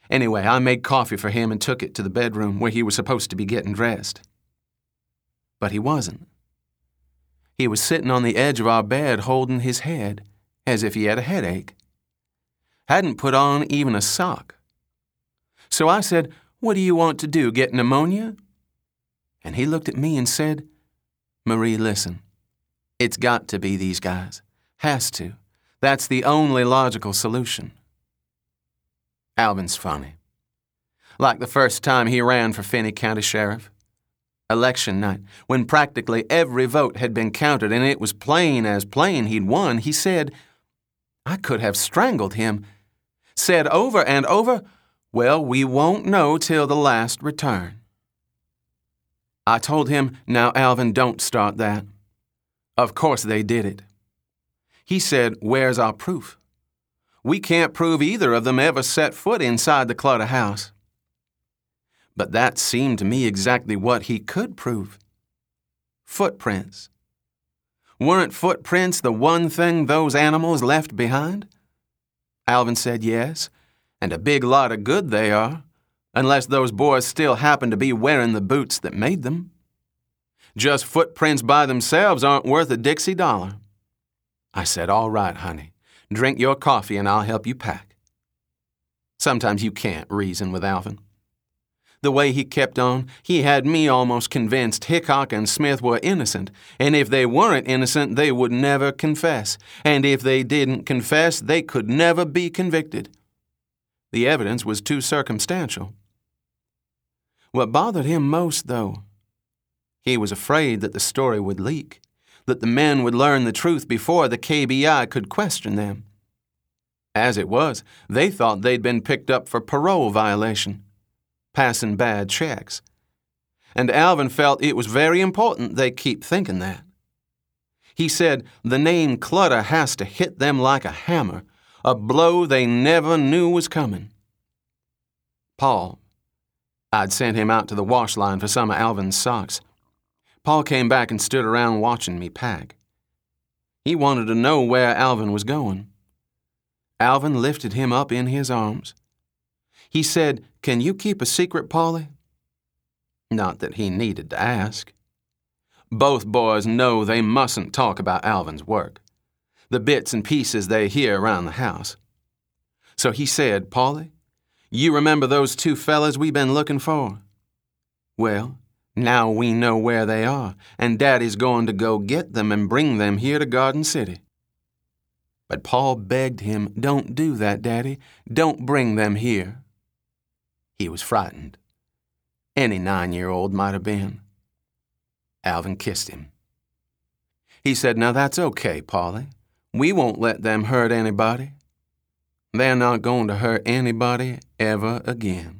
Anyway, I made coffee for him and took it to the bedroom where he was supposed to be getting dressed. But he wasn't. He was sitting on the edge of our bed holding his head, as if he had a headache. Hadn't put on even a sock. So I said, "What do you want to do, get pneumonia?" And he looked at me and said, "Marie, listen. It's got to be these guys. Has to. That's the only logical solution." Alvin's funny. Like the first time he ran for Finney County Sheriff. Election night, when practically every vote had been counted and it was plain as plain he'd won, he said, I could have strangled him, said over and over, "Well, we won't know till the last return." I told him, "Now, Alvin, don't start that." Of course they did it. He said, "Where's our proof? We can't prove either of them ever set foot inside the Clutter house." But that seemed to me exactly what he could prove. Footprints. Weren't footprints the one thing those animals left behind? Alvin said yes, and a big lot of good they are, unless those boys still happen to be wearing the boots that made them. Just footprints by themselves aren't worth a Dixie dollar. I said, "All right, honey, drink your coffee and I'll help you pack." Sometimes you can't reason with Alvin. The way he kept on, he had me almost convinced Hickok and Smith were innocent, and if they weren't innocent, they would never confess, and if they didn't confess, they could never be convicted. The evidence was too circumstantial. What bothered him most, though, he was afraid that the story would leak, that the men would learn the truth before the KBI could question them. As it was, they thought they'd been picked up for parole violation, passing bad checks. And Alvin felt it was very important they keep thinking that. He said the name Clutter has to hit them like a hammer, a blow they never knew was coming. Paul, I'd sent him out to the wash line for some of Alvin's socks. Paul came back and stood around watching me pack. He wanted to know where Alvin was going. Alvin lifted him up in his arms. He said, "Can you keep a secret, Paulie?" Not that he needed to ask. Both boys know they mustn't talk about Alvin's work, the bits and pieces they hear around the house. So he said, "Paulie, you remember those two fellas we've been looking for? Well, now we know where they are, and Daddy's going to go get them and bring them here to Garden City." But Paul begged him, "Don't do that, Daddy. Don't bring them here." He was frightened. Any 9-year-old might have been. Alvin kissed him. He said, "Now that's okay, Paulie. We won't let them hurt anybody. They're not going to hurt anybody ever again."